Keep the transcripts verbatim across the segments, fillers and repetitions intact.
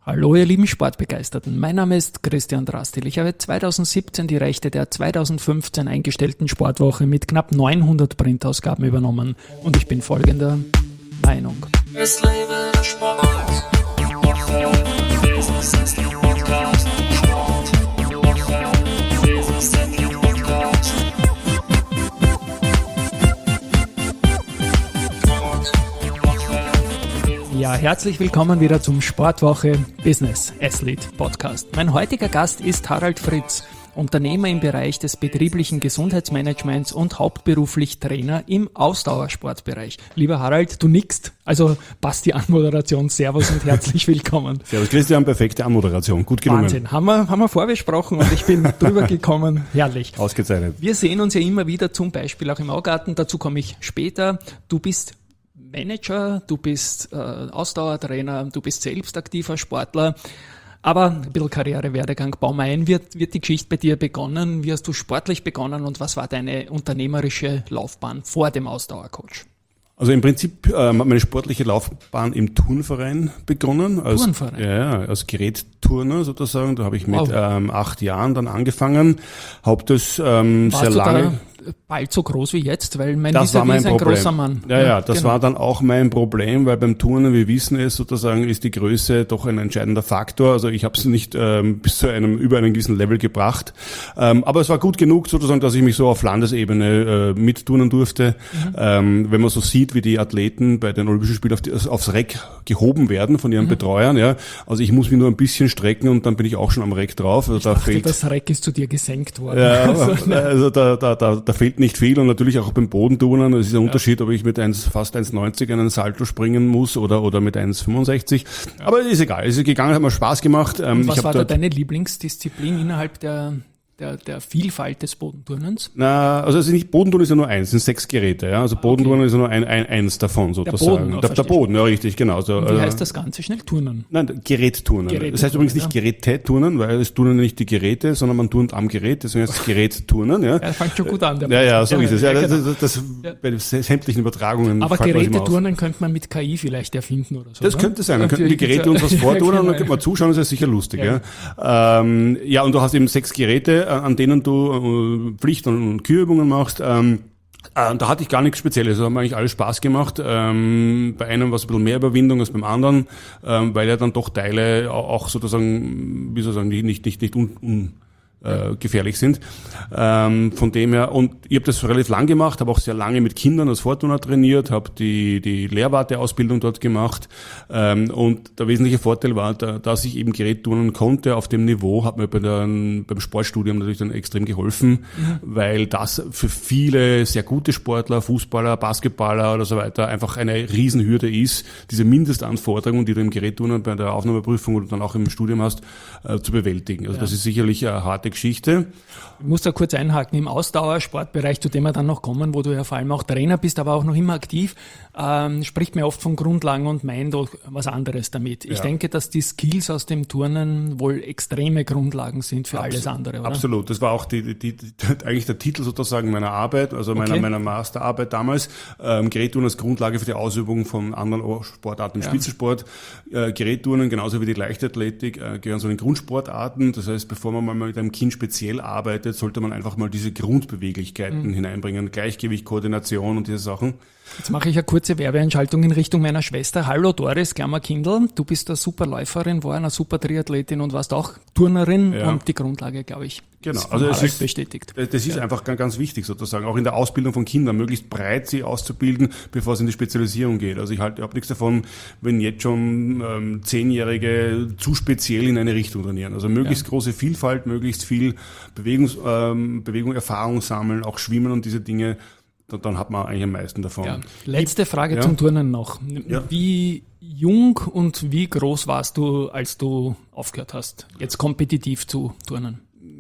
Hallo ihr lieben Sportbegeisterten, mein Name ist Christian Drastil. Ich habe zweitausendsiebzehn die Rechte der zweitausendfünfzehn eingestellten Sportwoche mit knapp neunhundert Printausgaben übernommen und ich bin folgender Meinung. Es lebe der Sport. Business ist der Podcast. Sport. Business ist der Podcast. Ja, herzlich willkommen wieder zum Sportwoche Business Athlete Podcast. Mein heutiger Gast ist Harald Fritz, Unternehmer im Bereich des betrieblichen Gesundheitsmanagements und hauptberuflich Trainer im Ausdauersportbereich. Lieber Harald, du nickst, also passt die Anmoderation. Servus und herzlich willkommen. Servus Christian, perfekte Anmoderation, gut gelungen. Wahnsinn, haben wir, haben wir vorbesprochen und ich bin drüber gekommen, herrlich. Ausgezeichnet. Wir sehen uns ja immer wieder, zum Beispiel auch im Augarten, dazu komme ich später. Du bist Manager, du bist äh, Ausdauertrainer, du bist selbst aktiver Sportler, aber ein bisschen Karrierewerdegang, bau mal ein, wird, wird die Geschichte bei dir begonnen, wie hast du sportlich begonnen und was war deine unternehmerische Laufbahn vor dem Ausdauercoach? Also im Prinzip äh, hat meine sportliche Laufbahn im Turnverein begonnen. Als, Turnverein? Ja, als Gerätturner sozusagen. Da habe ich mit wow. ähm, acht Jahren dann angefangen. Hab das ähm, sehr lange... Da bald so groß wie jetzt, weil mein das war mein ist ein Problem. großer Mann. Ja, ja, das genau. war dann auch mein Problem, weil beim Turnen, wir wissen es sozusagen, ist die Größe doch ein entscheidender Faktor. Also ich habe es nicht ähm, bis zu einem über einen gewissen Level gebracht, ähm, aber es war gut genug sozusagen, dass ich mich so auf Landesebene äh, mitturnen durfte. Mhm. Ähm, wenn man so sieht, wie die Athleten bei den Olympischen Spielen auf die, aufs Reck gehoben werden von ihren mhm. Betreuern, ja, also ich muss mich nur ein bisschen strecken und dann bin ich auch schon am Reck drauf. Also ich da dachte, fehlt, das Reck ist zu dir gesenkt worden. Ja, also da, da, da, da fehlt nicht viel und natürlich auch beim Bodenturnen. Es ist ein ja. Unterschied, ob ich mit eins, fast eins neunzig einen Salto springen muss oder, oder mit eins fünfundsechzig. Ja. Aber ist egal. Es ist gegangen, hat mir Spaß gemacht. Und was ich war da deine Lieblingsdisziplin innerhalb der Der, der Vielfalt des Bodenturnens? Na, also es ist nicht, Bodenturnen ist ja nur eins, es sind sechs Geräte, ja. Also Bodenturnen okay. ist ja nur ein, ein, eins davon sozusagen. Der Boden, der, der Boden, ja, richtig, genau. So, und wie heißt das Ganze? Schnell Turnen? Nein, Gerätturnen. Geräte das heißt übrigens nicht ja. Geräteturnen, weil es turnen nicht die Geräte, sondern man turnt am Gerät, deswegen heißt es Gerätturnen, ja. Ja, fängt schon gut an. Der ja, ja, so ja, ist es. Ja, ja, das, genau. das, das ja. bei sämtlichen Übertragungen. Aber Geräteturnen könnte man mit K I vielleicht erfinden oder so. Das oder? könnte sein. Dann könnten die Geräte uns was vorturnen und dann könnte man zuschauen, das ist sicher lustig, ja. Ja. Ähm, ja, und du hast eben sechs Geräte, an denen du Pflicht- und Kürübungen machst. Ähm, äh, da hatte ich gar nichts Spezielles. Da hat mir eigentlich alles Spaß gemacht. Ähm, bei einem war es ein bisschen mehr Überwindung als beim anderen, ähm, weil ja dann doch Teile auch sozusagen, wie soll ich sagen, nicht, nicht, nicht un, un Äh, gefährlich sind. Ähm, von dem her, und ich habe das relativ lang gemacht, habe auch sehr lange mit Kindern als Vorturner trainiert, habe die die Lehrwarteausbildung dort gemacht ähm, und der wesentliche Vorteil war, da, dass ich eben Gerät turnen konnte auf dem Niveau, hat mir bei der, beim Sportstudium natürlich dann extrem geholfen, mhm. weil das für viele sehr gute Sportler, Fußballer, Basketballer oder so weiter einfach eine Riesenhürde ist, diese Mindestanforderungen, die du im Gerätturnen bei der Aufnahmeprüfung oder dann auch im Studium hast, äh, zu bewältigen. Also ja. das ist sicherlich eine harte Geschichte. Ich muss da kurz einhaken, im Ausdauersportbereich, zu dem wir dann noch kommen, wo du ja vor allem auch Trainer bist, aber auch noch immer aktiv, ähm, spricht mir oft von Grundlagen und meint auch was anderes damit. Ich ja. denke, dass die Skills aus dem Turnen wohl extreme Grundlagen sind für Absolut. alles andere, oder? Absolut. Das war auch die, die, die, eigentlich der Titel sozusagen meiner Arbeit, also meiner, okay. meiner Masterarbeit damals. Ähm, Gerätturnen als Grundlage für die Ausübung von anderen Sportarten im ja. Spitzensport. Äh, Gerätturnen, genauso wie die Leichtathletik, äh, gehören zu den Grundsportarten. Das heißt, bevor man mal mit einem Kind speziell arbeitet, sollte man einfach mal diese Grundbeweglichkeiten mhm. hineinbringen. Gleichgewicht, Koordination und diese Sachen. Jetzt mache ich eine kurze Werbeeinschaltung in Richtung meiner Schwester. Hallo Doris, Klammer-Kindl, du bist eine super Läuferin, war eine super Triathletin und warst auch Turnerin ja. und die Grundlage, glaube ich, genau. ist also es ist bestätigt. Das ist ja. einfach ganz wichtig sozusagen, auch in der Ausbildung von Kindern, möglichst breit sie auszubilden, bevor es in die Spezialisierung geht. Also ich halte überhaupt nichts davon, wenn jetzt schon ähm, Zehnjährige zu speziell in eine Richtung trainieren. Also möglichst ja. große Vielfalt, möglichst viel Bewegungs, ähm, Bewegung, Erfahrung sammeln, auch Schwimmen und diese Dinge. Dann hat man eigentlich am meisten davon. Ja. Letzte Frage ja. zum Turnen noch. Ja. Wie jung und wie groß warst du, als du aufgehört hast, jetzt kompetitiv zu turnen?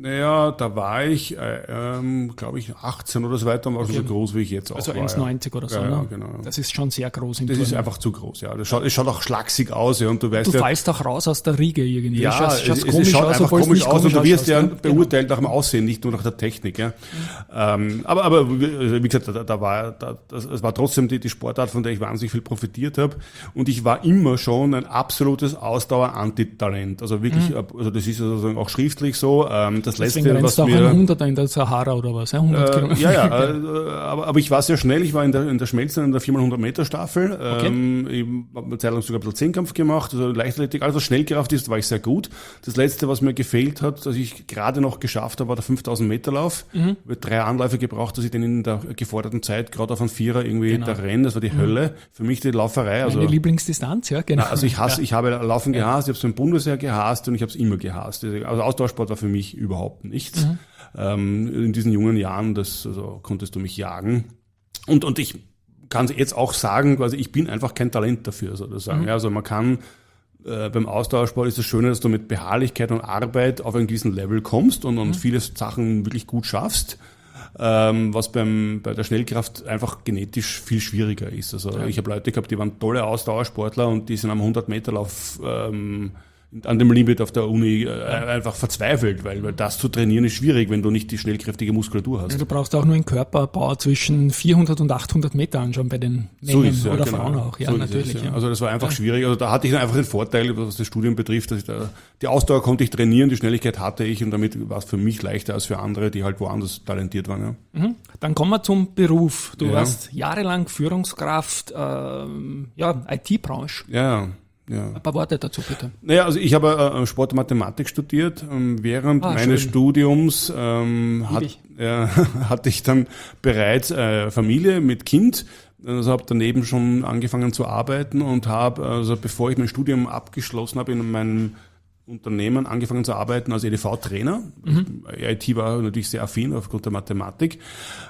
Naja, da war ich, äh, ähm, glaube ich, achtzehn oder so weiter und war Okay. schon so groß, wie ich jetzt auch Also war. eins Komma neunzig ja. oder so, Ja, ja, ne? genau. Das ist schon sehr groß im Das ist Turnen. einfach zu groß, ja. Das schaut, es schaut auch schlaksig aus, ja, und du weißt Du ja, fallst auch raus aus der Riege irgendwie. ja, Schaust, schaust es, es komisch schaut aus, einfach obwohl es komisch nicht aus und du komisch wirst ja ausschaut, beurteilt nach dem Aussehen, nicht nur nach der Technik, ja. Ähm, aber, aber, wie gesagt, da, da war, da, das, es war trotzdem die, die Sportart, von der ich wahnsinnig viel profitiert habe. Und ich war immer schon ein absolutes Ausdauer-Antitalent. Also wirklich, Mhm. also das ist sozusagen auch schriftlich so. Ähm, das Deswegen letzte, rennst was du auch mir, einen Hunderter in der Sahara oder was? Ja, hundert Äh, Kilometer. ja, ja, äh, aber, aber ich war sehr schnell. Ich war in der, in der schnellsten, in der vier mal hundert Meter Staffel. Okay. Ähm, ich habe eine Zeit lang sogar ein bisschen Zehnkampf gemacht. Also Leichtathletik, also Schnellkraft ist, war ich sehr gut. Das letzte, was mir gefehlt hat, dass ich gerade noch geschafft habe, war der fünftausend Meter Lauf. Mhm. Ich habe drei Anläufe gebraucht, dass ich den in der geforderten Zeit gerade auf einen Vierer irgendwie Genau. da renne. Das war die mhm. Hölle. Für mich die Lauferei. Also, Meine Lieblingsdistanz, ja, genau. na, also ich hasse, ja. ich habe Laufen gehasst, ich habe es beim Bundesheer gehasst und ich habe es immer gehasst. Also Ausdauersport war für mich überhaupt nichts. Mhm. Ähm, in diesen jungen Jahren, das, also konntest du mich jagen. Und, und ich kann jetzt auch sagen, quasi, ich bin einfach kein Talent dafür, sozusagen. Mhm. Ja, also man kann, äh, beim Ausdauersport ist das Schöne, dass du mit Beharrlichkeit und Arbeit auf einen gewissen Level kommst und, und mhm. viele Sachen wirklich gut schaffst. Ähm, was beim, bei der Schnellkraft einfach genetisch viel schwieriger ist. Also ja. ich habe Leute gehabt, die waren tolle Ausdauersportler und die sind am hundert Meter Lauf ähm, an dem Limit auf der Uni äh, einfach verzweifelt, weil, weil das zu trainieren ist schwierig, wenn du nicht die schnellkräftige Muskulatur hast. Ja, du brauchst auch nur einen Körperbau zwischen vierhundert und achthundert Meter anschauen bei den Männern so ist, ja, oder genau. Frauen auch. Ja, so natürlich. Es, ja. Ja. Also das war einfach ja. schwierig. Also da hatte ich dann einfach den Vorteil, was das Studium betrifft, dass ich da, die Ausdauer konnte ich trainieren, die Schnelligkeit hatte ich und damit war es für mich leichter als für andere, die halt woanders talentiert waren. Ja. Mhm. Dann kommen wir zum Beruf. Du ja. warst jahrelang Führungskraft, ähm, ja, I T-Branche. Ja. Ja. Ein paar Worte dazu, bitte. Naja, also ich habe äh, Sport und Mathematik studiert. Ähm, während ah, meines schön. Studiums ähm, hat, äh, hatte ich dann bereits äh, Familie mit Kind. Also habe daneben schon angefangen zu arbeiten und habe, also bevor ich mein Studium abgeschlossen habe, in meinem Unternehmen angefangen zu arbeiten als E D V-Trainer. Mhm. I T war natürlich sehr affin aufgrund der Mathematik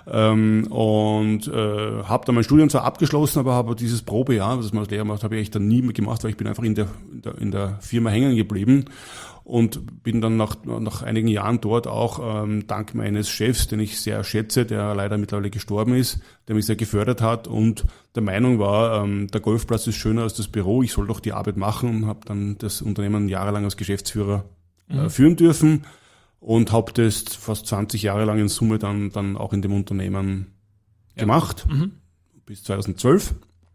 ähm, und äh, habe dann mein Studium zwar abgeschlossen, aber habe dieses Probejahr, was man als Lehrer macht, habe ich echt dann nie mehr gemacht, weil ich bin einfach in der, in der, in der Firma hängen geblieben und bin dann nach, nach einigen Jahren dort auch ähm, dank meines Chefs, den ich sehr schätze, der leider mittlerweile gestorben ist, der mich sehr gefördert hat und der Meinung war, ähm, der Golfplatz ist schöner als das Büro, ich soll doch die Arbeit machen und habe dann das Unternehmen jahrelang als Geschäftsführer äh, mhm. führen dürfen und habe das fast zwanzig Jahre lang in Summe dann, dann auch in dem Unternehmen ja. gemacht, mhm. bis zweitausendzwölf.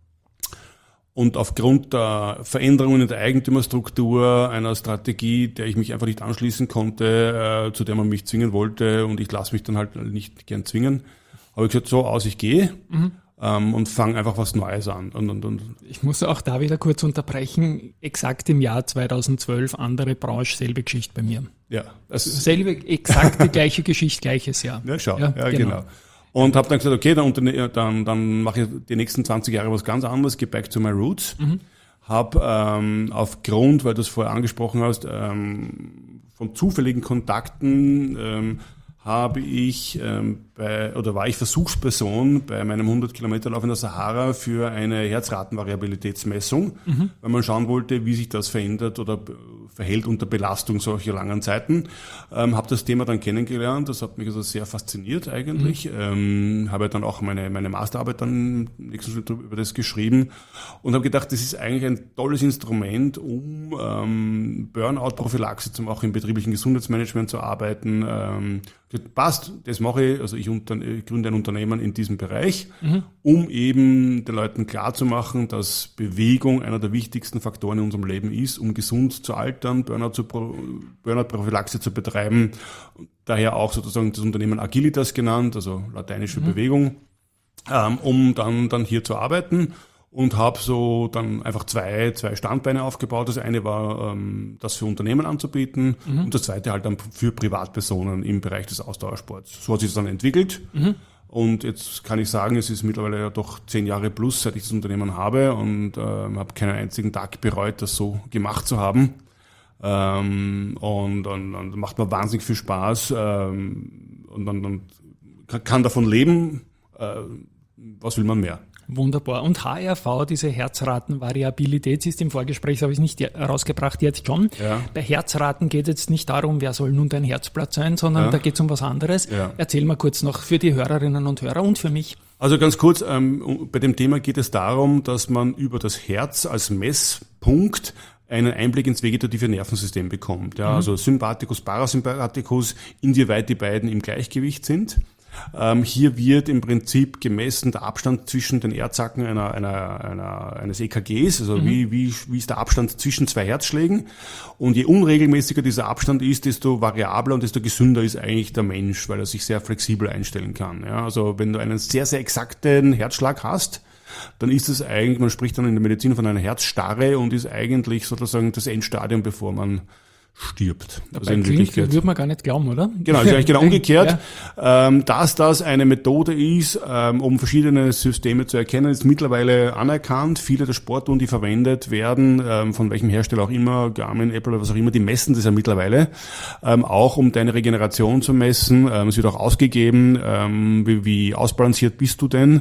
Und aufgrund der Veränderungen in der Eigentümerstruktur, einer Strategie, der ich mich einfach nicht anschließen konnte, äh, zu der man mich zwingen wollte und ich lasse mich dann halt nicht gern zwingen, habe ich gesagt, so aus, ich gehe mhm. ähm, und fange einfach was Neues an. Und, und, und. Ich muss auch da wieder kurz unterbrechen. Exakt im Jahr zweitausendzwölf, andere Branche, selbe Geschichte bei mir. Ja. Also selbe, exakt die gleiche Geschichte, gleiches Jahr. Ja, schau, ja, ja genau. genau. Und habe dann gesagt, okay, dann, dann, dann mache ich die nächsten zwanzig Jahre was ganz anderes, gehe back to my roots. Mhm. Habe ähm, aufgrund, weil du es vorher angesprochen hast, ähm, von zufälligen Kontakten ähm, habe ich ähm, bei, oder war ich Versuchsperson bei meinem hundert Kilometer Lauf in der Sahara für eine Herzratenvariabilitätsmessung, mhm. weil man schauen wollte, wie sich das verändert oder verhält unter Belastung solcher langen Zeiten. Ähm, habe das Thema dann kennengelernt, das hat mich also sehr fasziniert eigentlich. Mhm. Ähm, habe dann auch meine meine Masterarbeit dann im nächsten Schritt über das geschrieben und habe gedacht, das ist eigentlich ein tolles Instrument, um ähm, Burnout-Prophylaxe zum auch im betrieblichen Gesundheitsmanagement zu arbeiten. Ähm, passt, das mache ich, also ich, unter, ich gründe ein Unternehmen in diesem Bereich, mhm. um eben den Leuten klarzumachen, dass Bewegung einer der wichtigsten Faktoren in unserem Leben ist, um gesund zu altern, Burnout zu, Burnout-Prophylaxe zu betreiben. Daher auch sozusagen das Unternehmen Agilitas genannt, also lateinische mhm. Bewegung, ähm, um dann, dann hier zu arbeiten. Und habe so dann einfach zwei, zwei Standbeine aufgebaut. Das eine war, ähm, das für Unternehmen anzubieten mhm. und das zweite halt dann für Privatpersonen im Bereich des Ausdauersports. So hat sich das dann entwickelt. Mhm. Und jetzt kann ich sagen, es ist mittlerweile ja doch zehn Jahre plus, seit ich das Unternehmen habe und äh, habe keinen einzigen Tag bereut, das so gemacht zu haben. Ähm, und dann macht mir wahnsinnig viel Spaß ähm, und dann, dann kann davon leben. Äh, was will man mehr? Wunderbar. Und H R V, diese Herzratenvariabilität, sie ist im Vorgespräch, habe ich nicht rausgebracht, jetzt schon. Ja. Bei Herzraten geht es jetzt nicht darum, wer soll nun dein Herzblatt sein, sondern ja. da geht es um was anderes. Ja. Erzähl mal kurz noch für die Hörerinnen und Hörer und für mich. Also ganz kurz, ähm, bei dem Thema geht es darum, dass man über das Herz als Messpunkt einen Einblick ins vegetative Nervensystem bekommt. Ja, mhm. Also Sympathikus, Parasympathikus, inwieweit die beiden im Gleichgewicht sind. Ähm, hier wird im Prinzip gemessen der Abstand zwischen den Erdzacken einer, einer, einer, eines E K Gs, also mhm. wie, wie, wie ist der Abstand zwischen zwei Herzschlägen. Und je unregelmäßiger dieser Abstand ist, desto variabler und desto gesünder ist eigentlich der Mensch, weil er sich sehr flexibel einstellen kann. Ja, also wenn du einen sehr, sehr exakten Herzschlag hast, dann ist es eigentlich, man spricht dann in der Medizin von einer Herzstarre und ist eigentlich sozusagen das Endstadium, bevor man stirbt. Also in Wirklichkeit würde man gar nicht glauben, oder? Genau, ist eigentlich genau umgekehrt. Ja. Ähm, dass das eine Methode ist, ähm, um verschiedene Systeme zu erkennen, ist mittlerweile anerkannt. Viele der Sportuhren, die verwendet werden, ähm, von welchem Hersteller auch immer, Garmin, Apple oder was auch immer, die messen das ja mittlerweile, ähm, auch um deine Regeneration zu messen. Ähm, es wird auch ausgegeben, ähm, wie, wie ausbalanciert bist du denn?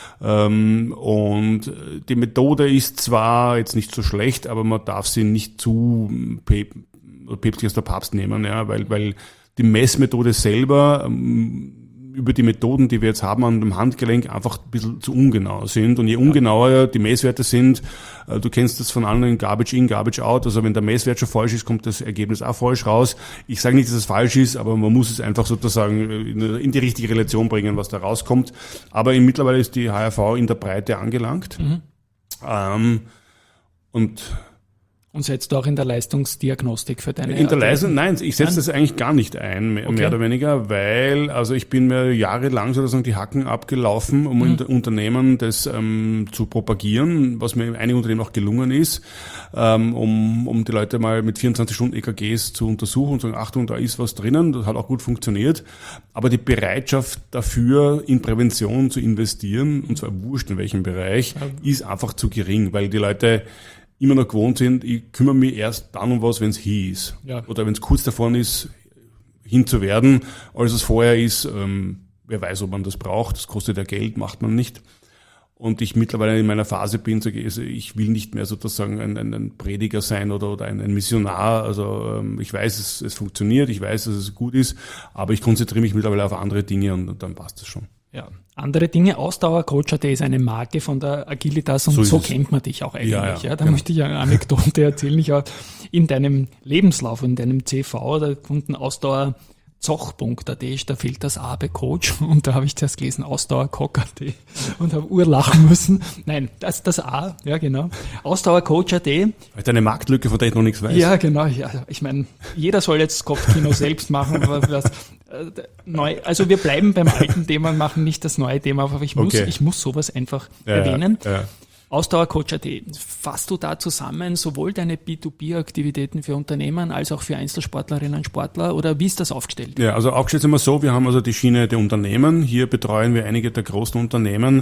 Ähm, und die Methode ist zwar jetzt nicht so schlecht, aber man darf sie nicht zu päpstlich als der Papst nehmen, ja, weil, weil die Messmethode selber ähm, über die Methoden, die wir jetzt haben an dem Handgelenk, einfach ein bisschen zu ungenau sind. Und je ungenauer die Messwerte sind, äh, du kennst das von anderen, Garbage in, Garbage out, also wenn der Messwert schon falsch ist, kommt das Ergebnis auch falsch raus. Ich sage nicht, dass es falsch ist, aber man muss es einfach sozusagen in, in die richtige Relation bringen, was da rauskommt. Aber in, mittlerweile ist die H R V in der Breite angelangt. Mhm. Ähm, und Und setzt du auch in der Leistungsdiagnostik für deine... In der Leistung, nein, ich setze das eigentlich gar nicht ein, mehr, okay. mehr oder weniger, weil, also ich bin mir jahrelang sozusagen die Hacken abgelaufen, um mhm. Unternehmen das ähm, zu propagieren, was mir in einigen Unternehmen auch gelungen ist, ähm, um, um die Leute mal mit vierundzwanzig Stunden E K Gs zu untersuchen und zu sagen, Achtung, da ist was drinnen, das hat auch gut funktioniert, aber die Bereitschaft dafür, in Prävention zu investieren, und zwar wurscht in welchem Bereich, ja. ist einfach zu gering, weil die Leute immer noch gewohnt sind, ich kümmere mich erst dann um was, wenn es hier ist. Ja. Oder wenn es kurz davon ist, hin zu werden, als es vorher ist. Ähm, wer weiß, ob man das braucht. Das kostet ja Geld, macht man nicht. Und ich mittlerweile in meiner Phase bin, sage ich, ich will nicht mehr sozusagen ein, ein, ein Prediger sein oder, oder ein, ein Missionar. Also ähm, ich weiß, es, es funktioniert, ich weiß, dass es gut ist, aber ich konzentriere mich mittlerweile auf andere Dinge und, und dann passt das schon. Ja, andere Dinge. Ausdauercoach.at ist eine Marke von der Agilitas und so, so kennt man dich auch eigentlich. Ja, ja, ja. Da genau. möchte ich eine Anekdote erzählen. Ich habe in deinem Lebenslauf, in deinem C V, da gefunden Ausdauer zoch.at, da fehlt das A bei Coach und da habe ich zuerst gelesen Ausdauercoach.at und habe urlachen müssen. Nein, das das A, ja genau. Ausdauercoach.at. Weil eine Marktlücke, von der ich noch nichts weiß. Ja, genau. Ja, ich meine, jeder soll jetzt Kopfkino selbst machen, aber was, äh, neu, also wir bleiben beim alten Thema und machen nicht das neue Thema, aber ich muss, okay. ich muss sowas einfach ja, erwähnen. Ja, ja. Ausdauercoach.at, fasst du da zusammen sowohl deine B zwei B-Aktivitäten für Unternehmen als auch für Einzelsportlerinnen und Sportler oder wie ist das aufgestellt? Ja, also aufgestellt sind wir so, wir haben also die Schiene der Unternehmen. Hier betreuen wir einige der großen Unternehmen,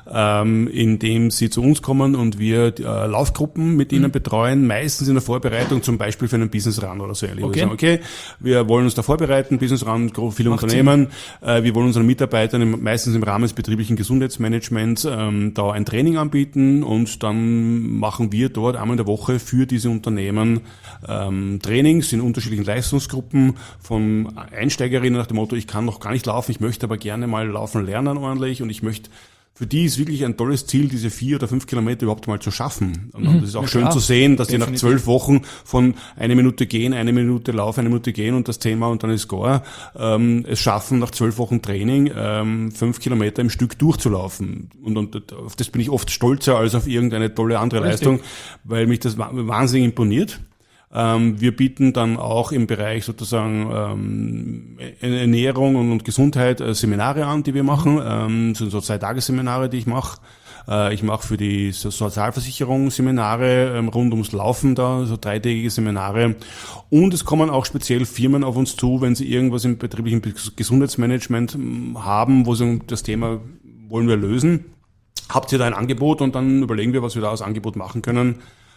ähm, indem sie zu uns kommen und wir äh, Laufgruppen mit ihnen mhm. betreuen, meistens in der Vorbereitung zum Beispiel für einen Business Run oder so ähnlich. Okay. Wir sagen, okay, wir wollen uns da vorbereiten, Business Run, viele Macht Unternehmen, äh, wir wollen unseren Mitarbeitern im, meistens im Rahmen des betrieblichen Gesundheitsmanagements ähm, da ein Training anbieten. Und dann machen wir dort einmal in der Woche für diese Unternehmen ähm, Trainings in unterschiedlichen Leistungsgruppen von Einsteigerinnen nach dem Motto, ich kann noch gar nicht laufen, ich möchte aber gerne mal laufen lernen ordentlich und ich möchte, für die ist wirklich ein tolles Ziel, diese vier oder fünf Kilometer überhaupt mal zu schaffen. Und mhm. das ist auch ja, schön klar. zu sehen, dass Definitiv. die nach zwölf Wochen von eine Minute gehen, eine Minute laufen, eine Minute gehen und das Thema und dann ist Score, ähm, es schaffen nach zwölf Wochen Training ähm, fünf Kilometer im Stück durchzulaufen. Und, und auf das bin ich oft stolzer als auf irgendeine tolle andere Richtig. Leistung, weil mich das wahnsinnig imponiert. Ähm, wir bieten dann auch im Bereich sozusagen ähm, Ernährung und, und Gesundheit äh, Seminare an, die wir machen. Ähm, sind so zwei Tagesseminare, die ich mache. Äh, ich mache für die so Sozialversicherung Seminare ähm, rund ums Laufen da, so dreitägige Seminare. Und es kommen auch speziell Firmen auf uns zu, wenn sie irgendwas im betrieblichen Gesundheitsmanagement ähm, haben, wo sie das Thema wollen wir lösen. Habt ihr da ein Angebot? Und dann überlegen wir, was wir da als Angebot machen können.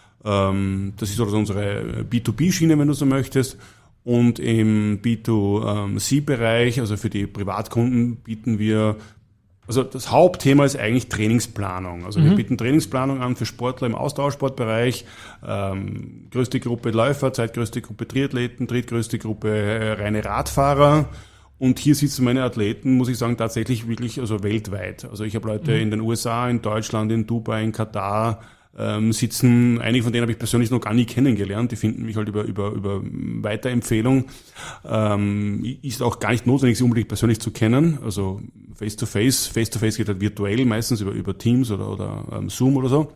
Das ist also unsere B zwei B-Schiene, wenn du so möchtest. Und im B zwei C-Bereich, also für die Privatkunden, bieten wir Also das Hauptthema ist eigentlich Trainingsplanung. Also mhm. wir bieten Trainingsplanung an für Sportler im Ausdauersportbereich. Ähm, größte Gruppe Läufer, zweitgrößte Gruppe Triathleten, drittgrößte Gruppe äh, reine Radfahrer. Und hier sitzen meine Athleten, muss ich sagen, tatsächlich wirklich also weltweit. Also ich habe Leute mhm. in den U S A, in Deutschland, in Dubai, in Katar ähm, sitzen. Einige von denen habe ich persönlich noch gar nie kennengelernt. Die finden mich halt über über über Weiterempfehlung. Ähm, ist auch gar nicht notwendig, sie unbedingt persönlich zu kennen. Also face to face, face to face geht halt virtuell, meistens über über Teams oder oder ähm, Zoom oder so.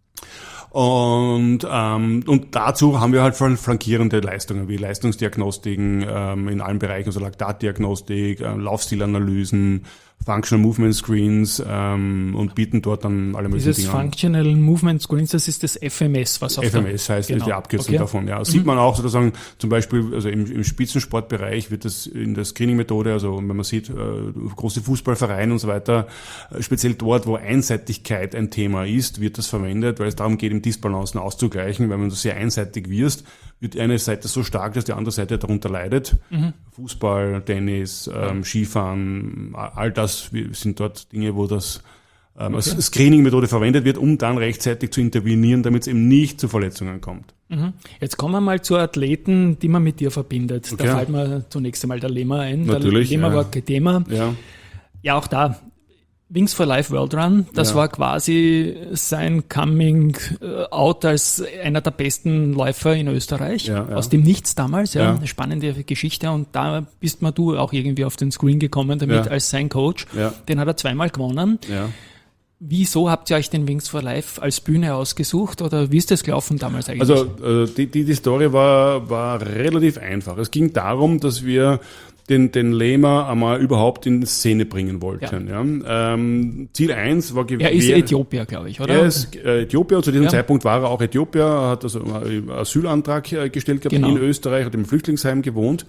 Und ähm, und dazu haben wir halt flankierende Leistungen wie Leistungsdiagnostiken ähm, in allen Bereichen, also Laktatdiagnostik, äh, Laufstilanalysen, Functional Movement Screens ähm, und bieten dort dann alle möglichen Dinge an. Dieses Functional Movement Screens, das ist das F M S, was auf F M S heißt genau. die Abkürzung okay. davon. Ja, das mhm. sieht man auch sozusagen zum Beispiel, also im, im Spitzensportbereich wird das in der Screening-Methode, also wenn man sieht, äh, große Fußballvereine und so weiter, äh, speziell dort, wo Einseitigkeit ein Thema ist, wird das verwendet, weil es darum geht, im Disbalancen auszugleichen, weil wenn du sehr einseitig wirst, wird eine Seite so stark, dass die andere Seite darunter leidet. Mhm. Fußball, Tennis, ähm, Skifahren, all das sind dort Dinge, wo das ähm, okay. als Screening-Methode verwendet wird, um dann rechtzeitig zu intervenieren, damit es eben nicht zu Verletzungen kommt. Mhm. Jetzt kommen wir mal zu Athleten, die man mit dir verbindet. Okay. Da fällt mir zunächst einmal der Lema ein. Natürlich, der Lema ja. war kein Thema. Ja. ja, auch da. Wings for Life World Run, das ja. war quasi sein Coming Out als einer der besten Läufer in Österreich, ja, ja. aus dem Nichts damals, ja, ja, eine spannende Geschichte, und da bist mal du auch irgendwie auf den Screen gekommen damit ja. als sein Coach, ja. den hat er zweimal gewonnen. Ja. Wieso habt ihr euch den Wings for Life als Bühne ausgesucht oder wie ist das gelaufen damals eigentlich? Also die, die, die Story war, war relativ einfach. Es ging darum, dass wir den, den Lema einmal überhaupt in Szene bringen wollten. Ja. Ja. Ähm, Ziel eins war gewesen. Er ist Äthiopier, glaube ich, oder? Er ist äh, Äthiopier, zu diesem ja. Zeitpunkt war er auch Äthiopier, hat also einen Asylantrag äh, gestellt gehabt genau. in Österreich, hat im Flüchtlingsheim gewohnt.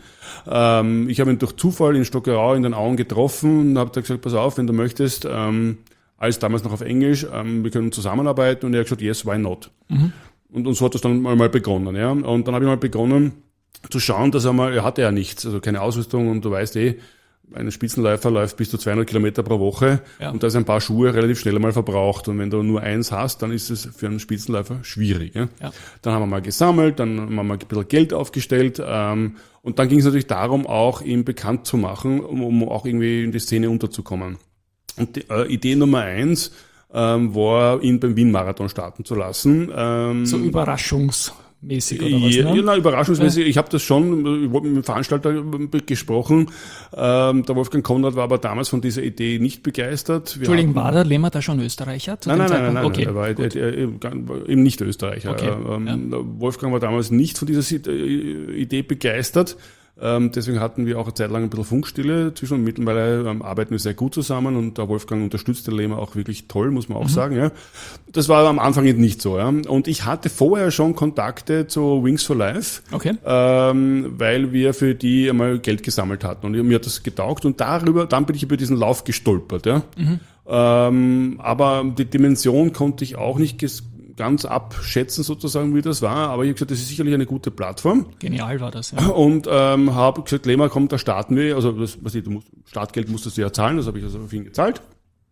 Ähm, ich habe ihn durch Zufall in Stockerau in den Auen getroffen und habe da gesagt, pass auf, wenn du möchtest, ähm, alles damals noch auf Englisch, ähm, wir können zusammenarbeiten, und er hat gesagt, yes, why not? Mhm. Und, und so hat das dann mal, mal begonnen. Ja. Und dann habe ich mal begonnen, zu schauen, dass er mal, er hatte ja nichts, also keine Ausrüstung, und du weißt eh, ein Spitzenläufer läuft bis zu zweihundert Kilometer pro Woche ja. und da ist ein paar Schuhe relativ schnell mal verbraucht, und wenn du nur eins hast, dann ist es für einen Spitzenläufer schwierig. Ja? Ja. Dann haben wir mal gesammelt, dann haben wir mal ein bisschen Geld aufgestellt ähm, und dann ging es natürlich darum, auch ihn bekannt zu machen, um, um auch irgendwie in die Szene unterzukommen. Und die, äh, Idee Nummer eins ähm, war, ihn beim Wien-Marathon starten zu lassen. Ähm, so Überraschungs- mäßig oder was, ja, ne? na, überraschungsmäßig. Ja. Ich habe das schon ich hab mit dem Veranstalter gesprochen. Ähm, der Wolfgang Konrad war aber damals von dieser Idee nicht begeistert. Wir Entschuldigung, hatten, war der Lehmer da schon Österreicher? Zu nein, dem nein, nein, nein, okay, nein, er war er, er, er, eben nicht Österreicher. Okay. Ähm, ja. Wolfgang war damals nicht von dieser Idee begeistert. Ähm, deswegen hatten wir auch eine Zeit lang ein bisschen Funkstille zwischen, und mittlerweile ähm, arbeiten wir sehr gut zusammen, und der Wolfgang unterstützt den Lehmer auch wirklich toll, muss man auch mhm. sagen. Ja. Das war am Anfang nicht so. Ja. Und ich hatte vorher schon Kontakte zu Wings for Life, okay. ähm, weil wir für die einmal Geld gesammelt hatten, und mir hat das getaugt, und darüber, dann bin ich über diesen Lauf gestolpert. Ja. Mhm. Ähm, aber die Dimension konnte ich auch nicht ges- ganz abschätzen sozusagen, wie das war, aber ich habe gesagt, das ist sicherlich eine gute Plattform. Genial war das, ja. Und ähm, habe gesagt, Lehmer, komm, da starten wir, also das, was ich, du musst, Startgeld musstest du ja zahlen, das habe ich also auf ihn gezahlt.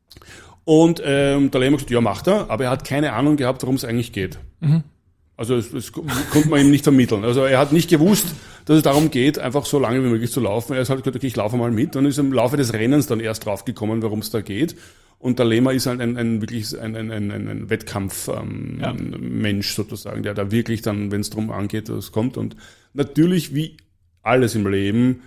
Und ähm, der Lehmer hat gesagt, ja, macht er, aber er hat keine Ahnung gehabt, worum es eigentlich geht. Mhm. Also das, das konnte man ihm nicht vermitteln. Also er hat nicht gewusst, dass es darum geht, einfach so lange wie möglich zu laufen. Er hat halt gesagt, okay, ich laufe mal mit, und ist im Laufe des Rennens dann erst draufgekommen, worum es da geht. Und der Lehmer ist halt ein, ein wirklich ein, ein, ein, ein Wettkampf-Mensch ähm, ja. sozusagen, der da wirklich dann, wenn es darum angeht, das kommt. Und natürlich, wie alles im Leben,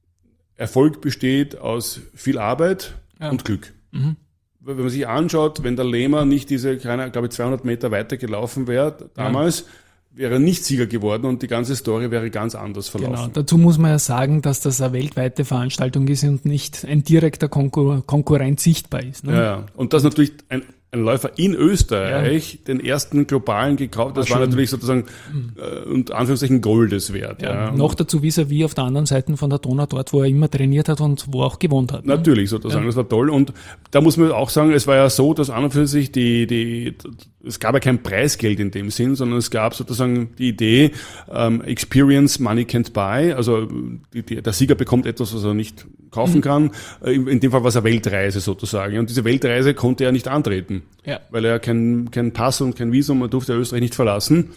Erfolg besteht aus viel Arbeit ja. und Glück. Mhm. Wenn man sich anschaut, wenn der Lehmer nicht diese, keine, glaube ich, zweihundert Meter weiter gelaufen wäre damals, ja. wäre er nicht Sieger geworden, und die ganze Story wäre ganz anders verlaufen. Genau, dazu muss man ja sagen, dass das eine weltweite Veranstaltung ist und nicht ein direkter Konkur- Konkurrent sichtbar ist. Ne? Ja, ja, und das natürlich ein, ein Läufer in Österreich, ja. den ersten globalen gekauft, das war, war natürlich sozusagen mhm. äh, unter Anführungszeichen Goldes wert. Ja, ja. Noch dazu vis-à-vis auf der anderen Seite von der Donau, dort, wo er immer trainiert hat und wo er auch gewohnt hat. Ne? Natürlich sozusagen, ja. das war toll, und da muss man auch sagen, es war ja so, dass an und für sich die, die, es gab ja kein Preisgeld in dem Sinn, sondern es gab sozusagen die Idee, ähm, Experience Money Can't Buy, also die, die, der Sieger bekommt etwas, was er nicht kaufen mhm. kann. In, in dem Fall war es eine Weltreise sozusagen. Und diese Weltreise konnte er nicht antreten, ja. weil er kein, kein Pass und kein Visum, man durfte Österreich nicht verlassen.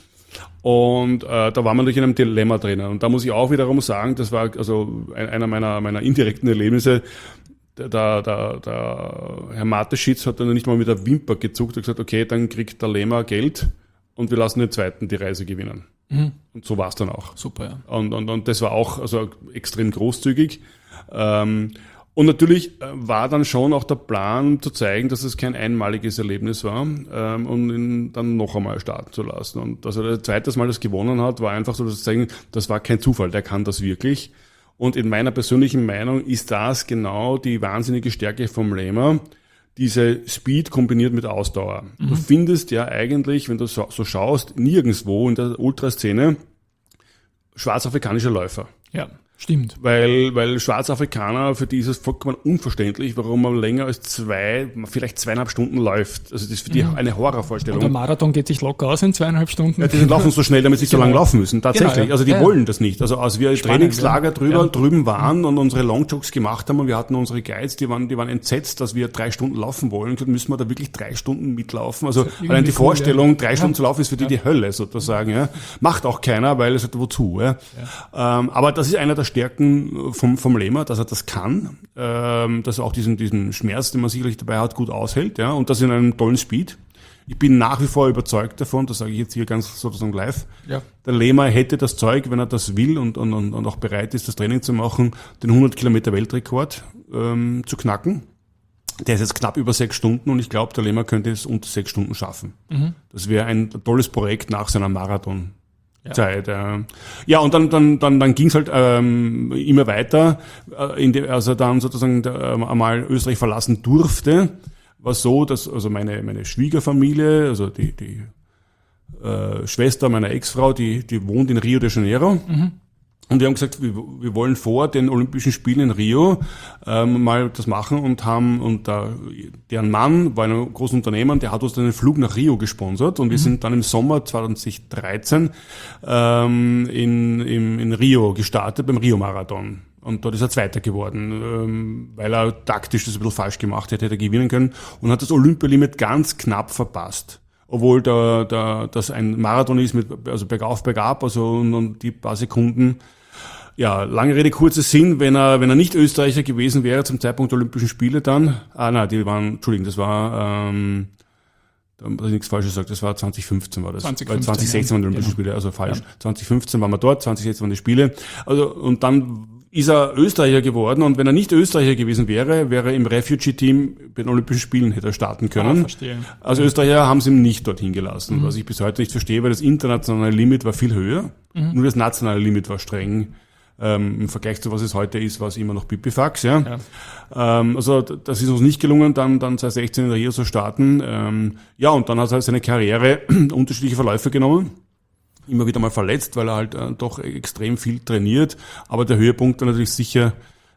Und äh, da war man durch in einem Dilemma drinnen. Und da muss ich auch wiederum sagen, das war also ein, einer meiner, meiner indirekten Erlebnisse. Der, der, der Herr Mateschitz hat dann nicht mal mit der Wimper gezuckt und gesagt, okay, dann kriegt der Lehmer Geld und wir lassen den Zweiten die Reise gewinnen. Mhm. Und so war es dann auch. Super, ja. Und, und, und das war auch also extrem großzügig. Ähm, und natürlich war dann schon auch der Plan zu zeigen, dass es kein einmaliges Erlebnis war, ähm, und ihn dann noch einmal starten zu lassen. Und dass er das zweites Mal das gewonnen hat, war einfach so, dass zu zeigen, das war kein Zufall, der kann das wirklich. Und in meiner persönlichen Meinung ist das genau die wahnsinnige Stärke vom Lehmer, diese Speed kombiniert mit Ausdauer. Mhm. Du findest ja eigentlich, wenn du so, so schaust, nirgendwo in der Ultraszene schwarzafrikanische Läufer. Ja, stimmt. Weil, weil Schwarzafrikaner, für die ist es vollkommen unverständlich, warum man länger als zwei, vielleicht zweieinhalb Stunden läuft. Also das ist für die mhm. eine Horrorvorstellung. Und der Marathon geht sich locker aus in zweieinhalb Stunden. Ja, die laufen so schnell, damit sie genau. so lange laufen müssen. Tatsächlich. Genau, ja. Also die ja. wollen das nicht. Also als wir Spannend, Trainingslager ja. drüber, ja. drüben waren mhm. und unsere Longjogs gemacht haben und wir hatten unsere Guides, die waren, die waren entsetzt, dass wir drei Stunden laufen wollen. Und dann müssen wir da wirklich drei Stunden mitlaufen. Also allein die cool, Vorstellung, ja. drei ja. Stunden zu laufen, ist für die ja. die Hölle sozusagen. Ja. Macht auch keiner, weil es sagt, wozu. Ja. Ja. Ähm, aber das ist einer der Stärken vom, vom Lehmer, dass er das kann, ähm, dass er auch diesen, diesen Schmerz, den man sicherlich dabei hat, gut aushält, ja, und das in einem tollen Speed. Ich bin nach wie vor überzeugt davon, das sage ich jetzt hier ganz sozusagen live, ja. der Lehmer hätte das Zeug, wenn er das will und, und, und auch bereit ist, das Training zu machen, den hundert Kilometer Weltrekord ähm, zu knacken. Der ist jetzt knapp über sechs Stunden und ich glaube, der Lehmer könnte es unter sechs Stunden schaffen. Mhm. Das wäre ein tolles Projekt nach seiner Marathon. Ja. Zeit, äh. ja, und dann, dann, dann, dann ging's halt ähm, immer weiter, äh, in de, als er dann sozusagen äh, einmal Österreich verlassen durfte, war so, dass also meine meine Schwiegerfamilie, also die die äh, Schwester meiner Ex-Frau, die die wohnt in Rio de Janeiro. Mhm. Und wir haben gesagt, wir, wir wollen vor den Olympischen Spielen in Rio ähm, mal das machen und haben, und da, deren Mann war in einem großen Unternehmen, der hat uns dann einen Flug nach Rio gesponsert und wir mhm. sind dann im Sommer zwanzig dreizehn ähm, in, in, in Rio gestartet, beim Rio-Marathon. Und dort ist er Zweiter geworden, ähm, weil er taktisch das ein bisschen falsch gemacht hätte, hätte er gewinnen können und hat das Olympialimit ganz knapp verpasst. Obwohl da, da, das ein Marathon ist mit, also bergauf, bergab, also und, und die paar Sekunden. Ja, lange Rede, kurzer Sinn, wenn er, wenn er nicht Österreicher gewesen wäre zum Zeitpunkt der Olympischen Spiele dann, ah, nein, die waren, Entschuldigung, das war, ähm, da habe ich nichts Falsches gesagt, das war zwanzig fünfzehn war das. zwanzig fünfzehn, weil zwanzig sechzehn ja. waren die Olympischen Spiele, also falsch. Ja. zwanzig fünfzehn waren wir dort, zwanzig sechzehn waren die Spiele. Also, und dann ist er Österreicher geworden und wenn er nicht Österreicher gewesen wäre, wäre er im Refugee-Team bei den Olympischen Spielen hätte er starten können. Ah, verstehe. Also Österreicher haben sie ihm nicht dorthin gelassen, mhm. was ich bis heute nicht verstehe, weil das internationale Limit war viel höher, mhm. nur das nationale Limit war streng. Ähm, im Vergleich zu was es heute ist, war es immer noch Pipifax, ja. ja. Ähm, also das ist uns nicht gelungen, dann dann zwanzig sechzehn in Rio zu starten. Ähm, ja, und dann hat er seine Karriere unterschiedliche Verläufe genommen. Immer wieder mal verletzt, weil er halt äh, doch extrem viel trainiert. Aber der Höhepunkt dann natürlich sicher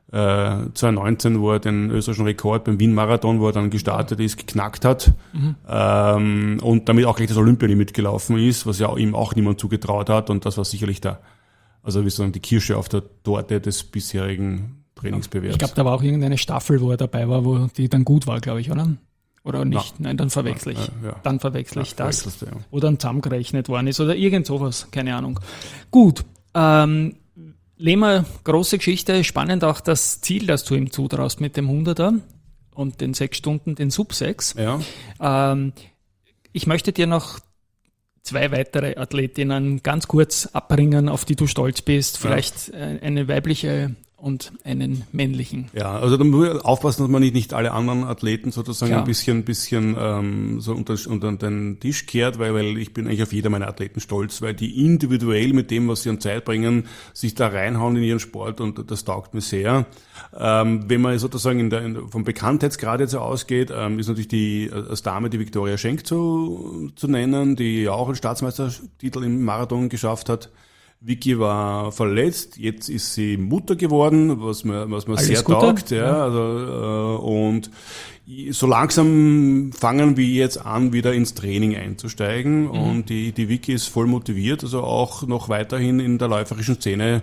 äh, zwanzig neunzehn, wo er den österreichischen Rekord beim Wien-Marathon, wo er dann gestartet ist, geknackt hat. Mhm. Ähm, und damit auch gleich das Olympialimit gelaufen ist, was ja ihm auch niemand zugetraut hat. Und das war sicherlich der, also wie sagen, die Kirsche auf der Torte des bisherigen Trainingsbewerbs. Ich glaube, da war auch irgendeine Staffel, wo er dabei war, wo die dann gut war, glaube ich, oder? Oder nicht? Na, Nein, dann verwechsel ich. Ja, ja. Dann verwechsel ich ja, das. Ja. Wo dann zusammengerechnet worden ist oder irgend sowas, keine Ahnung. Gut, ähm, Lehmer, große Geschichte, spannend auch das Ziel, das du ihm zutraust mit dem hunderter und den sechs Stunden, den Sub sechs. Ja. Ähm, ich möchte dir noch zwei weitere Athletinnen ganz kurz abbringen, auf die du stolz bist. Vielleicht ja. eine weibliche und einen männlichen. Ja, also da muss man aufpassen, dass man nicht, nicht alle anderen Athleten sozusagen Klar. ein bisschen, bisschen ähm, so unter, unter den Tisch kehrt, weil, weil ich bin eigentlich auf jeder meiner Athleten stolz, weil die individuell mit dem, was sie an Zeit bringen, sich da reinhauen in ihren Sport und das taugt mir sehr. Ähm, wenn man sozusagen in der, in, vom Bekanntheitsgrad jetzt ausgeht, ähm, ist natürlich die als Dame die Viktoria Schenk zu, zu nennen, die ja auch einen Staatsmeistertitel im Marathon geschafft hat. Vicky war verletzt, jetzt ist sie Mutter geworden, was mir, was mir sehr Gute. taugt, ja, ja. Also, äh, und so langsam fangen wir jetzt an, wieder ins Training einzusteigen, mhm. und die, die Vicky ist voll motiviert, also auch noch weiterhin in der läuferischen Szene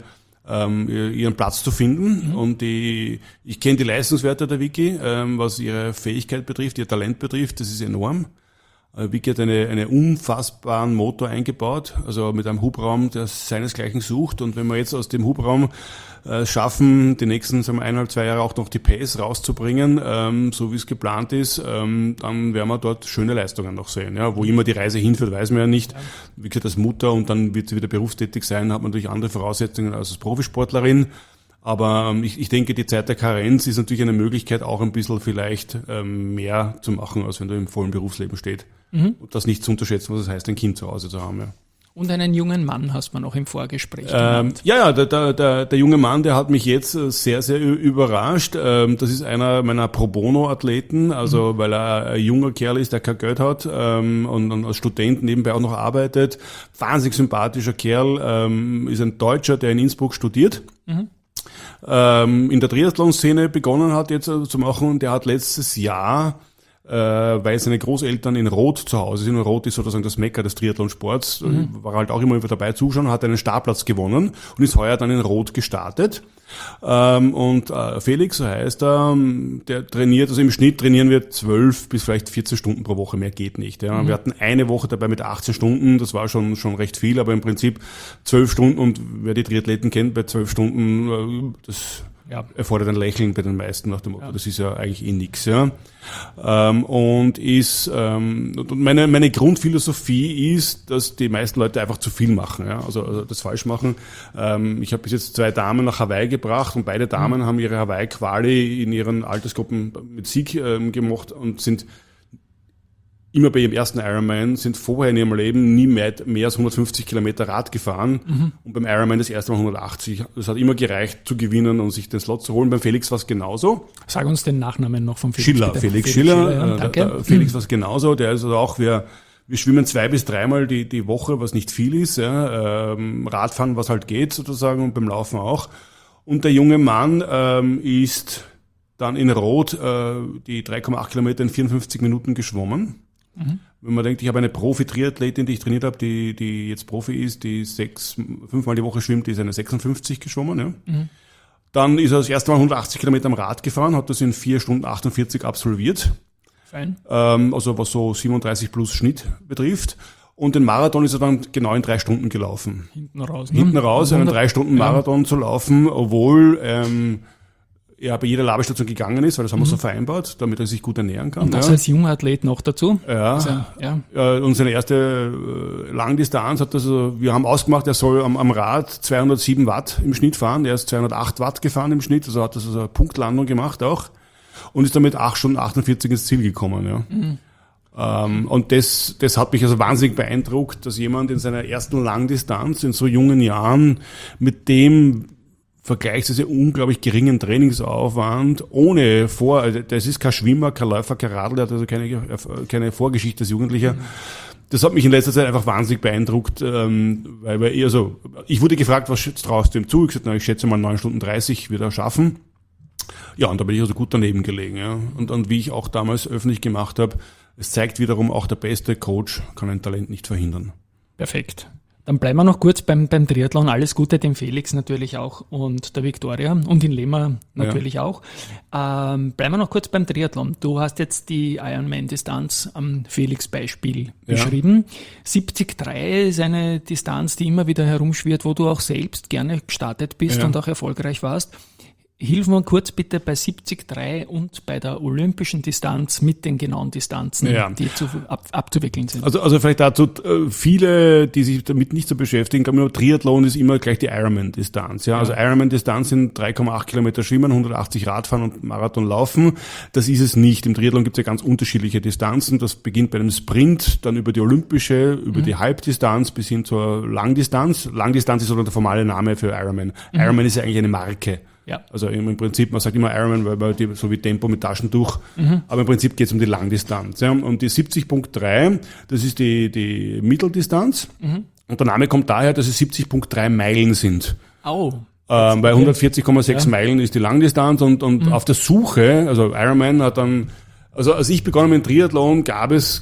ähm, ihren Platz zu finden. Mhm. Und die, ich kenne die Leistungswerte der Vicky, ähm, was ihre Fähigkeit betrifft, ihr Talent betrifft, das ist enorm. Vicky hat eine, eine unfassbaren Motor eingebaut, also mit einem Hubraum, der seinesgleichen sucht. Und wenn wir jetzt aus dem Hubraum äh, schaffen, die nächsten sagen wir, eineinhalb, zwei Jahre auch noch die Pace rauszubringen, ähm, so wie es geplant ist, ähm, dann werden wir dort schöne Leistungen noch sehen. Ja, wo immer die Reise hinführt, weiß man ja nicht. Ja. Wie gesagt, als Mutter und dann wird sie wieder berufstätig sein, hat man natürlich andere Voraussetzungen als als Profisportlerin. Aber ähm, ich, ich denke, die Zeit der Karenz ist natürlich eine Möglichkeit, auch ein bisschen vielleicht ähm, mehr zu machen, als wenn du im vollen Berufsleben steht. Mhm. Und das nicht zu unterschätzen, was es heißt, ein Kind zu Hause zu haben. Ja. Und einen jungen Mann hast man noch im Vorgespräch ähm, Ja, ja, der, der, der, der junge Mann, der hat mich jetzt sehr, sehr überrascht. Ähm, das ist einer meiner Pro-Bono-Athleten, also mhm. weil er ein junger Kerl ist, der kein Geld hat ähm, und, und als Student nebenbei auch noch arbeitet. Wahnsinnig sympathischer Kerl, ähm, ist ein Deutscher, der in Innsbruck studiert. Mhm. Ähm, in der Triathlon-Szene begonnen hat jetzt also zu machen und der hat letztes Jahr, äh, weil seine Großeltern in Roth zu Hause sind, und Roth ist sozusagen das Mekka des Triathlonsports, mhm. war halt auch immer dabei zuschauen, hat einen Startplatz gewonnen und ist heuer dann in Roth gestartet. Ähm, und äh, Felix, so heißt er, der trainiert, also im Schnitt trainieren wir zwölf bis vielleicht vierzehn Stunden pro Woche, mehr geht nicht. Ja. Mhm. Wir hatten eine Woche dabei mit achtzehn Stunden, das war schon schon recht viel, aber im Prinzip zwölf Stunden und wer die Triathleten kennt, bei zwölf Stunden, äh, das ja. erfordert ein Lächeln bei den meisten nach dem Motto, ja. das ist ja eigentlich eh nix. Ja. Ähm, und ist ähm, und meine meine Grundphilosophie ist, dass die meisten Leute einfach zu viel machen, ja, also, also das falsch machen. Ähm, ich habe bis jetzt zwei Damen nach Hawaii gebracht und beide Damen mhm. haben ihre Hawaii-Quali in ihren Altersgruppen mit Sieg ähm, gemacht und sind immer bei ihrem ersten Ironman, sind vorher in ihrem Leben nie mehr, mehr als hundertfünfzig Kilometer Rad gefahren mhm. und beim Ironman das erste Mal hundertachtzig. Das hat immer gereicht zu gewinnen und sich den Slot zu holen. Beim Felix war es genauso. Sag uns den Nachnamen noch vom Felix. Schiller, bitte. Felix, Felix Schiller. Schiller ja, danke. Der, der Felix mhm. war es genauso. Der ist also auch, wir, wir schwimmen zwei bis dreimal die, die Woche, was nicht viel ist. Ja. Ähm, Radfahren, was halt geht sozusagen und beim Laufen auch. Und der junge Mann ähm, ist dann in Roth äh, die drei Komma acht Kilometer in vierundfünfzig Minuten geschwommen. Mhm. Wenn man denkt, ich habe eine Profi-Triathletin, die ich trainiert habe, die, die jetzt Profi ist, die sechs, fünfmal die Woche schwimmt, die ist eine sechsundfünfzig geschwommen. Ja. Mhm. Dann ist er das erste Mal hundertachtzig Kilometer am Rad gefahren, hat das in vier Stunden achtundvierzig absolviert. Fein. Ähm, also was so siebenunddreißig plus Schnitt betrifft. Und den Marathon ist er dann genau in drei Stunden gelaufen. Hinten raus. Ne? Hinten raus, einen drei Stunden Marathon ja. zu laufen, obwohl ähm, er bei jeder Labestation gegangen ist, weil das haben wir mhm. so vereinbart, damit er sich gut ernähren kann. Und das ja. als junger Athlet noch dazu? Ja. Also, ja. ja. Und seine erste äh, Langdistanz hat das, also, wir haben ausgemacht, er soll am, am Rad zweihundertsieben Watt im Schnitt fahren. Er ist zweihundertacht Watt gefahren im Schnitt, also hat das also eine Punktlandung gemacht auch. Und ist damit acht Stunden achtundvierzig ins Ziel gekommen, ja. Mhm. Ähm, und das, das hat mich also wahnsinnig beeindruckt, dass jemand in seiner ersten Langdistanz in so jungen Jahren mit dem vergleichsweise unglaublich geringen Trainingsaufwand, ohne vor, also das ist kein Schwimmer, kein Läufer, kein Radler, der hat also keine, keine Vorgeschichte als Jugendlicher. Mhm. Das hat mich in letzter Zeit einfach wahnsinnig beeindruckt, ähm, weil, weil eher so, ich wurde gefragt, was traust du ihm zu? Ich gesagt, na, ich schätze mal neun Stunden dreißig wird er schaffen. Ja, und da bin ich also gut daneben gelegen, ja. Und, und wie ich auch damals öffentlich gemacht habe, es zeigt wiederum, auch der beste Coach kann ein Talent nicht verhindern. Perfekt. Dann bleiben wir noch kurz beim, beim Triathlon. Alles Gute dem Felix natürlich auch und der Viktoria und in Lema natürlich ja. auch. Ähm, bleiben wir noch kurz beim Triathlon. Du hast jetzt die Ironman-Distanz am Felix-Beispiel ja. beschrieben. siebzig Komma drei ist eine Distanz, die immer wieder herumschwirrt, wo du auch selbst gerne gestartet bist ja. und auch erfolgreich warst. Hilf mir kurz bitte bei siebzig Komma drei und bei der olympischen Distanz mit den genauen Distanzen, ja. die zu, ab, abzuwickeln sind. Also, also vielleicht dazu, viele, die sich damit nicht so beschäftigen, glauben nur, Triathlon ist immer gleich die Ironman-Distanz. Ja? ja. Also Ironman-Distanz sind drei Komma acht Kilometer Schwimmen, hundertachtzig Radfahren und Marathon laufen. Das ist es nicht. Im Triathlon gibt es ja ganz unterschiedliche Distanzen. Das beginnt bei einem Sprint, dann über die olympische, über mhm. die Halbdistanz bis hin zur Langdistanz. Langdistanz ist sogar der formale Name für Ironman. Mhm. Ironman ist ja eigentlich eine Marke. Ja. Also im Prinzip, man sagt immer Ironman, weil man die, so wie Tempo mit Taschentuch, mhm. aber im Prinzip geht es um die Langdistanz. Ja. Und die siebzig Komma drei, das ist die, die Mitteldistanz. Mhm. Und der Name kommt daher, dass es siebzig Komma drei Meilen sind. Oh. Ähm, weil hundertvierzig Komma sechs ja. Meilen ist die Langdistanz und, und mhm. auf der Suche, also Ironman hat dann, also als ich begonnen mit dem Triathlon, gab es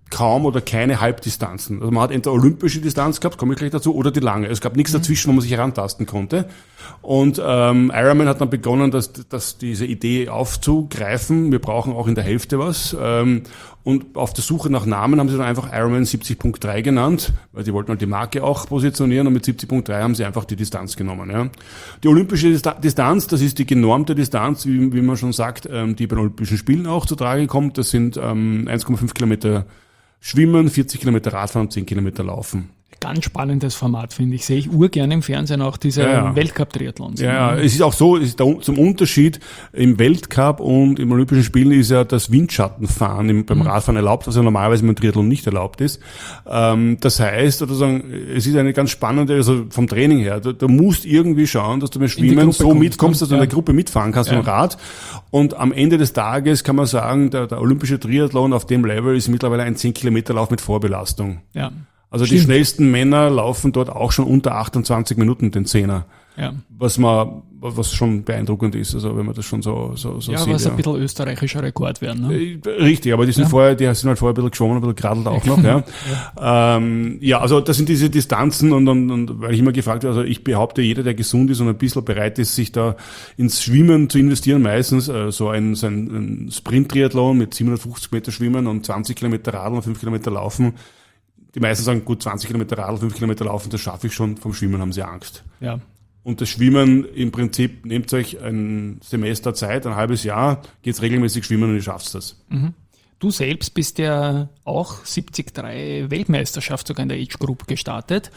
kaum oder keine Halbdistanzen. Also man hat entweder olympische Distanz gehabt, komme ich gleich dazu, oder die lange. Es gab nichts dazwischen, wo man sich herantasten konnte. Und ähm, Ironman hat dann begonnen, dass, dass diese Idee aufzugreifen. Wir brauchen auch in der Hälfte was. Ähm, und auf der Suche nach Namen haben sie dann einfach Ironman siebzig Punkt drei genannt, weil sie wollten halt die Marke auch positionieren, und mit siebzig Punkt drei haben sie einfach die Distanz genommen. Ja. Die olympische Distanz, das ist die genormte Distanz, wie, wie man schon sagt, ähm, die bei den Olympischen Spielen auch zu Trage kommt. Das sind ähm, eins Komma fünf Kilometer Schwimmen, vierzig Kilometer Radfahren und zehn Kilometer Laufen. Ganz spannendes Format, finde ich. Sehe ich urgern im Fernsehen auch diese ja, ja. Weltcup-Triathlons. Ja, ja, es ist auch so, es ist der, zum Unterschied im Weltcup und im Olympischen Spielen ist ja das Windschattenfahren im, beim mhm. Radfahren erlaubt, was ja normalerweise im Triathlon nicht erlaubt ist. Ähm, das heißt, sozusagen, es ist eine ganz spannende, also vom Training her, du, du musst irgendwie schauen, dass du beim Schwimmen so kommst, mitkommst, dass du ja. in der Gruppe mitfahren kannst ja. mit dem Rad. Und am Ende des Tages kann man sagen, der, der olympische Triathlon auf dem Level ist mittlerweile ein zehn Kilometer Lauf mit Vorbelastung. Ja. Also Stimmt. die schnellsten Männer laufen dort auch schon unter achtundzwanzig Minuten den Zehner. Ja. Was man, was schon beeindruckend ist, also wenn man das schon so, so, so ja, sieht. Was ja, was ein bisschen österreichischer Rekord werden, ne? Richtig, aber die sind ja. vorher, die sind halt vorher ein bisschen geschwommen, ein bisschen geradelt auch noch, ja. ja. Ähm, ja, also das sind diese Distanzen und, und, und weil ich immer gefragt werde, also ich behaupte, jeder, der gesund ist und ein bisschen bereit ist, sich da ins Schwimmen zu investieren, meistens äh, so ein, so ein, ein Sprint-Triathlon mit siebenhundertfünfzig Meter Schwimmen und zwanzig Kilometer Radeln und fünf Kilometer Laufen. Die meisten sagen, gut, zwanzig Kilometer Radl, fünf Kilometer laufen, das schaffe ich schon. Vom Schwimmen haben sie Angst. Ja. Und das Schwimmen im Prinzip, nehmt euch ein Semester Zeit, ein halbes Jahr, geht's regelmäßig schwimmen und ihr schafft das. Mhm. Du selbst bist ja auch siebzig Komma drei Weltmeisterschaft sogar in der Age Group gestartet.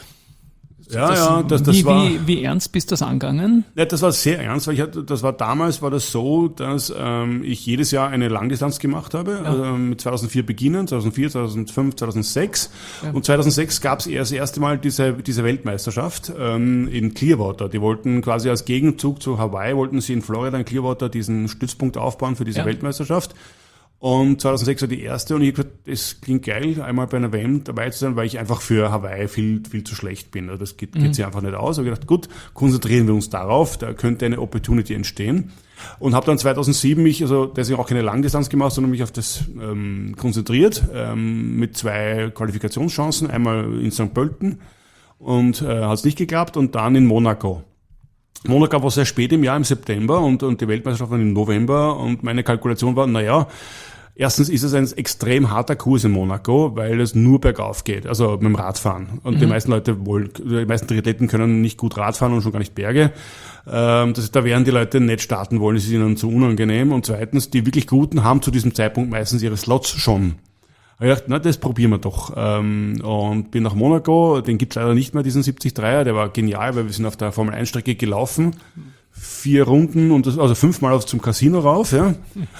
Ja, das, ja, das, das wie, war. Wie, wie ernst bist du das angegangen? Ja, das war sehr ernst, weil ich hatte, das war damals war das so, dass ähm, ich jedes Jahr eine Langdistanz gemacht habe, ja. also, mit zweitausendvier beginnen, zweitausendvier, zweitausendfünf, zweitausendsechs ja. und zweitausendsechs gab es erst das erste Mal diese diese Weltmeisterschaft ähm, in Clearwater. Die wollten quasi als Gegenzug zu Hawaii, wollten sie in Florida in Clearwater diesen Stützpunkt aufbauen für diese ja. Weltmeisterschaft. Und zweitausendsechs war die erste und ich habe gesagt, es klingt geil, einmal bei einer W M dabei zu sein, weil ich einfach für Hawaii viel viel zu schlecht bin. Also das geht, mhm. geht sich einfach nicht aus. Ich habe gedacht, gut, konzentrieren wir uns darauf, da könnte eine Opportunity entstehen. Und habe dann zweitausendsieben mich, also deswegen auch keine Langdistanz gemacht, sondern mich auf das ähm, konzentriert, ähm, mit zwei Qualifikationschancen, einmal in Sankt Pölten und äh, hat es nicht geklappt und dann in Monaco. Monaco war sehr spät im Jahr, im September und, und die Weltmeisterschaft war im November und meine Kalkulation war, naja, erstens ist es ein extrem harter Kurs in Monaco, weil es nur bergauf geht, also mit dem Radfahren. Und mhm. die meisten Leute wollen, die meisten Triathleten können nicht gut Radfahren und schon gar nicht Berge. Ähm, das, da werden die Leute nicht starten wollen, es ist ihnen zu unangenehm. Und zweitens, die wirklich Guten haben zu diesem Zeitpunkt meistens ihre Slots schon. Ich dachte, na, das probieren wir doch. Ähm, und bin nach Monaco, den gibt's leider nicht mehr, diesen siebzig Komma drei, der war genial, weil wir sind auf der Formel eins Strecke gelaufen. Vier Runden und das, also fünfmal auf zum Casino rauf, ja.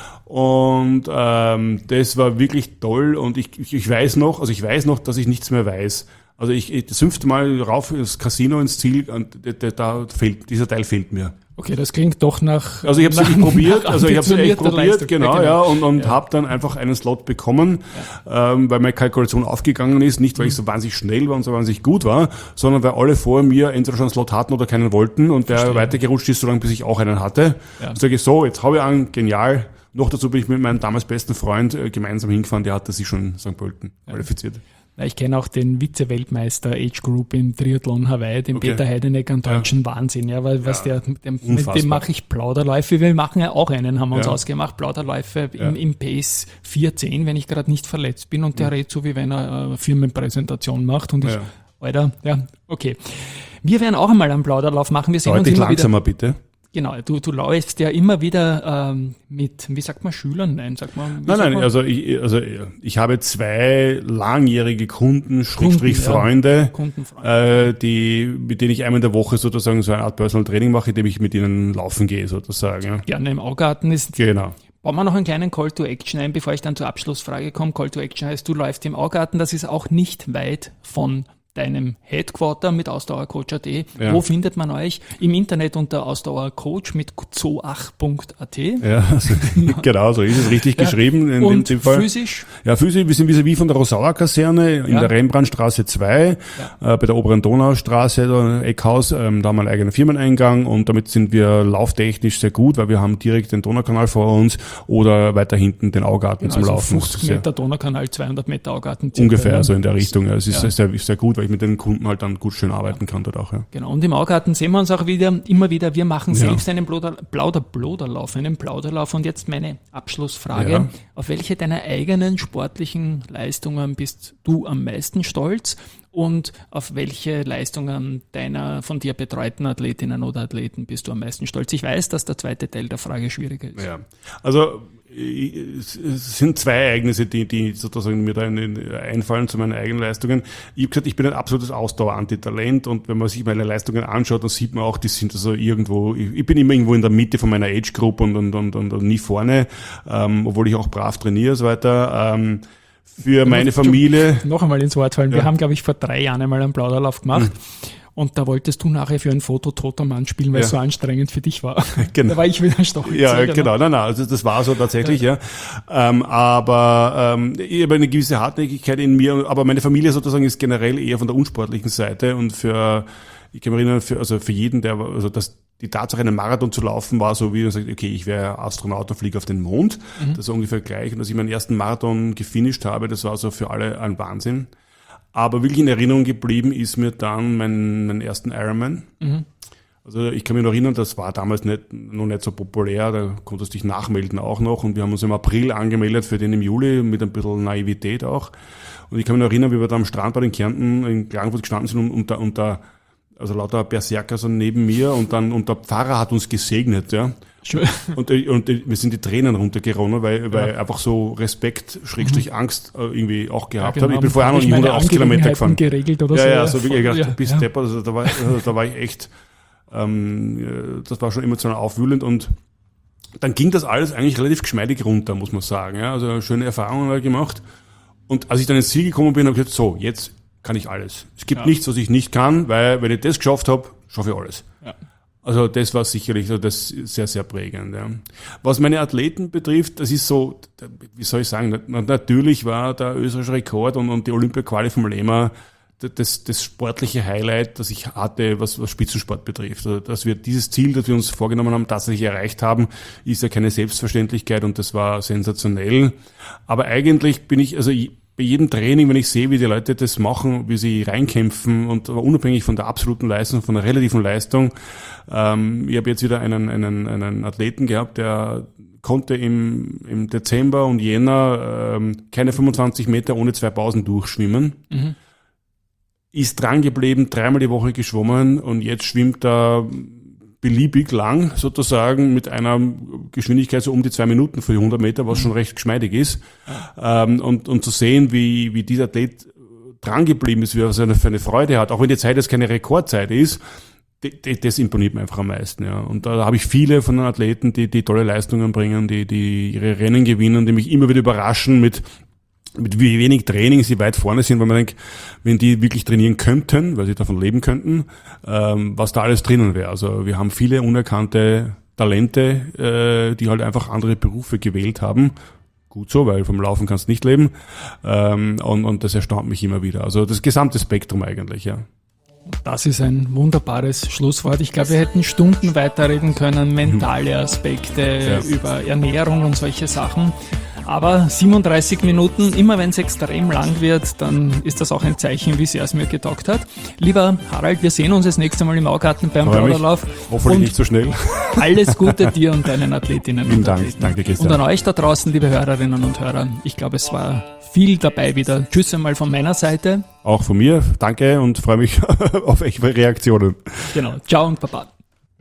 Und ähm, das war wirklich toll und ich, ich, ich weiß noch, also ich weiß noch, dass ich nichts mehr weiß. Also ich, ich das fünfte Mal rauf ins Casino ins Ziel und da, da fehlt, dieser Teil fehlt mir. Okay, das klingt doch nach. Also ich habe es wirklich probiert, also ich habe es echt probiert, Leistung. genau, ja, und, und ja. habe dann einfach einen Slot bekommen, ja. ähm, weil meine Kalkulation aufgegangen ist, nicht weil ich so wahnsinnig schnell war und so wahnsinnig gut war, sondern weil alle vor mir entweder schon einen Slot hatten oder keinen wollten und der Verstehen. weitergerutscht ist, solange bis ich auch einen hatte. Ja. Und sage ich so, jetzt habe ich einen, genial. Noch dazu bin ich mit meinem damals besten Freund äh, gemeinsam hingefahren, der hatte sich schon in Sankt Pölten ja. qualifiziert. Ich kenne auch den Vize-Weltmeister Age Group im Triathlon Hawaii, den okay. Peter Heideneck, einen deutschen ja. Wahnsinn, ja, weil was ja. der, dem, mit dem mache ich Plauderläufe. Wir machen ja auch einen, haben wir uns ja. ausgemacht, Plauderläufe ja. im, im Pace vier zehn, wenn ich gerade nicht verletzt bin und der ja. redet so, wie wenn er eine Firmenpräsentation macht und ich, ja. Alter, ja, okay. Wir werden auch einmal einen Plauderlauf machen. Wir sehen Deutlich uns immer langsamer, wieder. bitte. Genau, du, du läufst ja immer wieder ähm, mit, wie sagt man, Schülern? Nein, sagt man. Nein, nein, man? also ich, also ich habe zwei langjährige Kunden, Schrägstrich Freunde, ja. äh, die, mit denen ich einmal in der Woche sozusagen so eine Art Personal Training mache, indem ich mit ihnen laufen gehe, sozusagen. Ja. Gerne im Augarten ist. Genau. Bauen wir noch einen kleinen Call to Action ein, bevor ich dann zur Abschlussfrage komme. Call to Action heißt, du läufst im Augarten, das ist auch nicht weit von deinem Headquarter mit ausdauercoach punkt at. Ja. Wo findet man euch? Im Internet unter ausdauercoach mit zoach punkt at. Ja, also, genau, so ist es richtig ja. geschrieben. In Und dem Fall. physisch? Ja, physisch, wir sind vis-à-vis von der Rosauer Kaserne in ja. der Rembrandtstraße zwei, ja. äh, bei der oberen Donaustraße, da Eckhaus, ähm, da haben wir einen eigenen Firmeneingang und damit sind wir lauftechnisch sehr gut, weil wir haben direkt den Donaukanal vor uns oder weiter hinten den Augarten genau, zum also Laufen. fünfzig Meter Donaukanal, zweihundert Meter Augarten. Ungefähr, so in der Richtung. Ja. Es ist ja. sehr, sehr gut, weil ich mit den Kunden halt dann gut schön arbeiten kann dort auch. Ja. Genau, und im Augarten sehen wir uns auch wieder, immer wieder, wir machen selbst ja. einen Plauder, Plauder, Plauderlauf, einen Plauderlauf. Und jetzt meine Abschlussfrage. Ja. Auf welche deiner eigenen sportlichen Leistungen bist du am meisten stolz und auf welche Leistungen deiner von dir betreuten Athletinnen oder Athleten bist du am meisten stolz? Ich weiß, dass der zweite Teil der Frage schwieriger ist. Ja, also es sind zwei Ereignisse, die, die sozusagen mir da einfallen zu meinen eigenen Leistungen. Ich habe gesagt, ich bin ein absolutes Ausdauer-Antitalent und wenn man sich meine Leistungen anschaut, dann sieht man auch, die sind also irgendwo, ich bin immer irgendwo in der Mitte von meiner Age-Group und, und, und, und, und nie vorne, ähm, obwohl ich auch brav trainiere und so weiter. Ähm, für meine Familie. Noch einmal ins Wort fallen. Ja. Wir haben, glaube ich, vor drei Jahren einmal einen Plauderlauf gemacht. Mhm. Und da wolltest du nachher für ein Foto toter Mann spielen, weil ja. es so anstrengend für dich war. Genau. Da war ich wieder stochig. Ja, genau. genau. Nein, nein, also das war so tatsächlich, ja. ja. Ähm, aber ähm, ich habe eine gewisse Hartnäckigkeit in mir, aber meine Familie sozusagen ist generell eher von der unsportlichen Seite und für, ich kann mich erinnern, für, also für jeden, der, also das, die Tatsache, einen Marathon zu laufen, war so, wie man sagt, okay, ich wäre Astronaut und fliege auf den Mond. Mhm. Das ist ungefähr gleich. Und als ich meinen ersten Marathon gefinisht habe, das war so für alle ein Wahnsinn. Aber wirklich in Erinnerung geblieben ist mir dann mein, mein ersten Ironman. Mhm. Also ich kann mich noch erinnern, das war damals nicht, noch nicht so populär, da konntest du dich nachmelden auch noch und wir haben uns im April angemeldet für den im Juli mit ein bisschen Naivität auch. Und ich kann mich noch erinnern, wie wir da am Strandbad in Kärnten, in Klagenfurt gestanden sind und, und, da, und da, also lauter Berserker so neben mir und dann, und der Pfarrer hat uns gesegnet, ja. Und, und wir sind die Tränen runtergeronnen, weil, weil ja. einfach so Respekt, Schrägstrich mhm. Angst irgendwie auch gehabt ja, genau. habe. Ich bin vorher noch nicht hundertachtzig Kilometer gefahren. Geregelt oder ja, so. Ja, so wirklich gedacht, ja, bis ja. Depper, also da war, also da war ich echt, ähm, das war schon emotional aufwühlend und dann ging das alles eigentlich relativ geschmeidig runter, muss man sagen. Ja, also schöne Erfahrungen gemacht. Und als ich dann ins Ziel gekommen bin, habe ich gesagt, so, jetzt kann ich alles. Es gibt ja. nichts, was ich nicht kann, weil wenn ich das geschafft habe, schaffe ich alles. Ja. Also das war sicherlich so das sehr, sehr prägend. Ja. Was meine Athleten betrifft, das ist so, wie soll ich sagen, natürlich war der österreichische Rekord und, und die Olympia-Quali vom Lehmer das, das sportliche Highlight, das ich hatte, was, was Spitzensport betrifft. Also, dass wir dieses Ziel, das wir uns vorgenommen haben, tatsächlich erreicht haben, ist ja keine Selbstverständlichkeit und das war sensationell. Aber eigentlich bin ich, also ich, bei jedem Training, wenn ich sehe, wie die Leute das machen, wie sie reinkämpfen und unabhängig von der absoluten Leistung, von der relativen Leistung. Ähm, ich habe jetzt wieder einen, einen, einen Athleten gehabt, der konnte im, im Dezember und Jänner ähm, keine fünfundzwanzig Meter ohne zwei Pausen durchschwimmen. Mhm. Ist dran geblieben, dreimal die Woche geschwommen und jetzt schwimmt er beliebig lang sozusagen mit einer Geschwindigkeit so um die zwei Minuten für die hundert Meter, was schon recht geschmeidig ist. Ja. Ähm, und, und zu sehen, wie, wie dieser Athlet dran geblieben ist, wie er für eine Freude hat, auch wenn die Zeit jetzt keine Rekordzeit ist, die, die, das imponiert mir einfach am meisten. Ja. Und da, da habe ich viele von den Athleten, die, die tolle Leistungen bringen, die, die ihre Rennen gewinnen, die mich immer wieder überraschen mit mit wie wenig Training sie weit vorne sind, weil man denkt, wenn die wirklich trainieren könnten, weil sie davon leben könnten, ähm, was da alles drinnen wäre. Also wir haben viele unerkannte Talente, äh, die halt einfach andere Berufe gewählt haben. Gut so, weil vom Laufen kannst du nicht leben. Ähm, und, und das erstaunt mich immer wieder. Also das gesamte Spektrum eigentlich, ja. Das ist ein wunderbares Schlusswort. Ich glaube, wir hätten Stunden weiterreden können, mentale Aspekte, ja. über Ernährung und solche Sachen. Aber siebenunddreißig Minuten, immer wenn es extrem lang wird, dann ist das auch ein Zeichen, wie sehr es mir getaugt hat. Lieber Harald, wir sehen uns das nächste Mal im Augarten beim Plauderlauf. Hoffentlich nicht so schnell. Alles Gute dir und deinen Athletinnen. Vielen und Dank, Athleten. danke Christian. Und an euch da draußen, liebe Hörerinnen und Hörer, ich glaube, es war viel dabei wieder. Tschüss einmal von meiner Seite. Auch von mir, danke und freue mich auf eure Reaktionen. Genau, ciao und baba.